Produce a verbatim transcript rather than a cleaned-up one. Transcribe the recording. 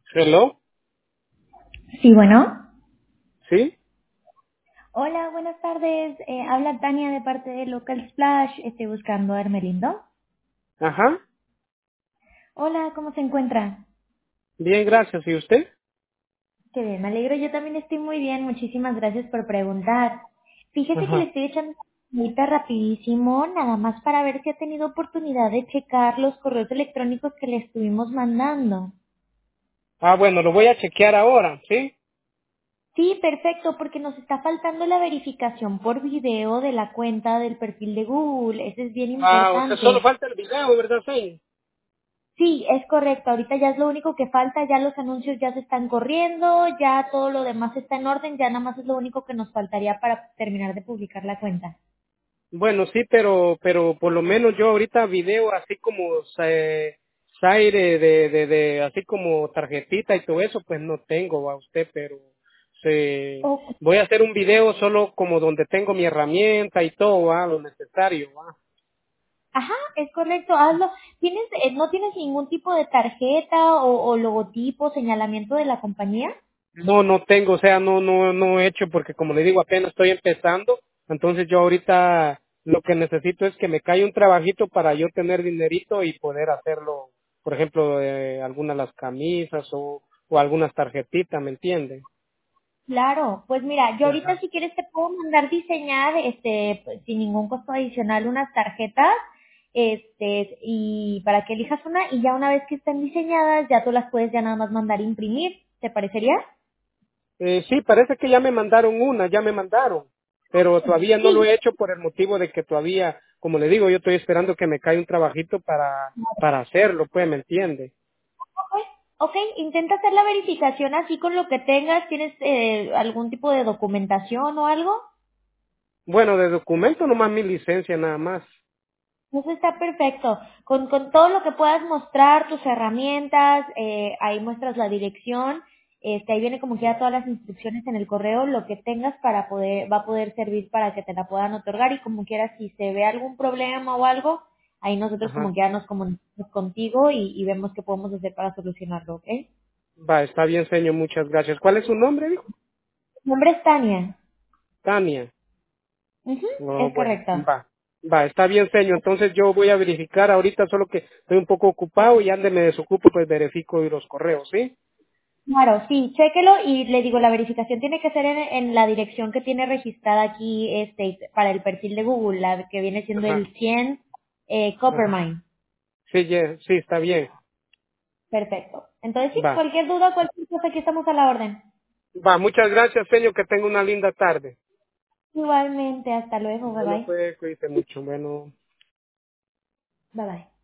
Hello, Sí, bueno. ¿sí? Hola, buenas tardes. Eh, habla Tania de parte de Local Splash. Estoy buscando a Hermelindo. Ajá, Hola, ¿cómo se encuentra? bien, gracias. ¿Y usted? Qué bien, me alegro. Yo también estoy muy bien. Muchísimas gracias por preguntar. Fíjese que le Ajá. estoy echando una llamadita rapidísimo, nada más para ver si ha tenido oportunidad de checar los correos electrónicos que le estuvimos mandando. Ah, bueno, lo voy a chequear ahora, ¿sí? Sí, perfecto, porque nos está faltando la verificación por video de la cuenta del perfil de Google. Eso es bien Ah, o sea, solo importante. falta el video, ¿verdad, señor? Sí, es correcto. Ahorita ya es lo único que falta, ya los anuncios ya se están corriendo, ya todo lo demás está en orden, ya nada más es lo único que nos faltaría para terminar de publicar la cuenta. Bueno, sí, pero pero por lo menos yo ahorita video así como eh, Zaire de, de, de, así como tarjetita y todo eso, pues no tengo a usted, pero se, Oh, voy a hacer un video solo como donde tengo mi herramienta y todo, ¿va? Lo necesario, ¿va? ajá, es correcto, hazlo. ¿Tienes, eh, no tienes ningún tipo de tarjeta o, o logotipo, señalamiento de la compañía? No, no tengo, o sea, no, no, no he hecho porque como le digo, apenas estoy empezando, entonces yo ahorita lo que necesito es que me caiga un trabajito para yo tener dinerito y poder hacerlo, por ejemplo, eh, algunas las camisas o, o algunas tarjetitas, ¿me entiende? Claro, pues mira, yo ahorita Ajá. si quieres te puedo mandar diseñar, este, pues, sin ningún costo adicional unas tarjetas, este, y para que elijas una y ya una vez que estén diseñadas ya tú las puedes ya nada más mandar a imprimir, ¿te parecería? Eh, sí, parece que ya me mandaron una, ya me mandaron, pero todavía no lo Sí, he hecho por el motivo de que todavía, como le digo, yo estoy esperando que me caiga un trabajito para, para hacerlo, pues, ¿me entiende? ok, ok, intenta hacer la verificación así con lo que tengas, ¿tienes eh, algún tipo de documentación o algo? Bueno, de documento nomás mi licencia nada más. Eso está perfecto. Con, con todo lo que puedas mostrar, tus herramientas, eh, ahí muestras la dirección, este, ahí viene como que ya todas las instrucciones en el correo, lo que tengas para poder, va a poder servir para que te la puedan otorgar y como quieras, si se ve algún problema o algo, ahí nosotros como Ajá. que ya nos comunicamos contigo y, y vemos qué podemos hacer para solucionarlo, ¿ok? Va, está bien, señor, muchas gracias. ¿Cuál es su nombre, dijo? Mi nombre es Tania. Tania. Ujú, Oh, es bueno, correcto. va. Va, está bien, señor. Entonces yo voy a verificar ahorita, solo que estoy un poco ocupado y antes me desocupo, pues verifico los correos, ¿sí? Claro, sí, chéquelo y le digo, la verificación tiene que ser en, en la dirección que tiene registrada aquí este para el perfil de Google, la que viene siendo Ajá, el cien eh, ajá. Coppermine. Sí, ye- sí, está bien. Perfecto. Entonces, sí, Va. cualquier duda, cualquier cosa, aquí estamos a la orden. Va, muchas gracias, señor, que tenga una linda tarde. Igualmente, hasta luego, bye Bueno, bye. pues, cuídese mucho. Bueno. Bye bye.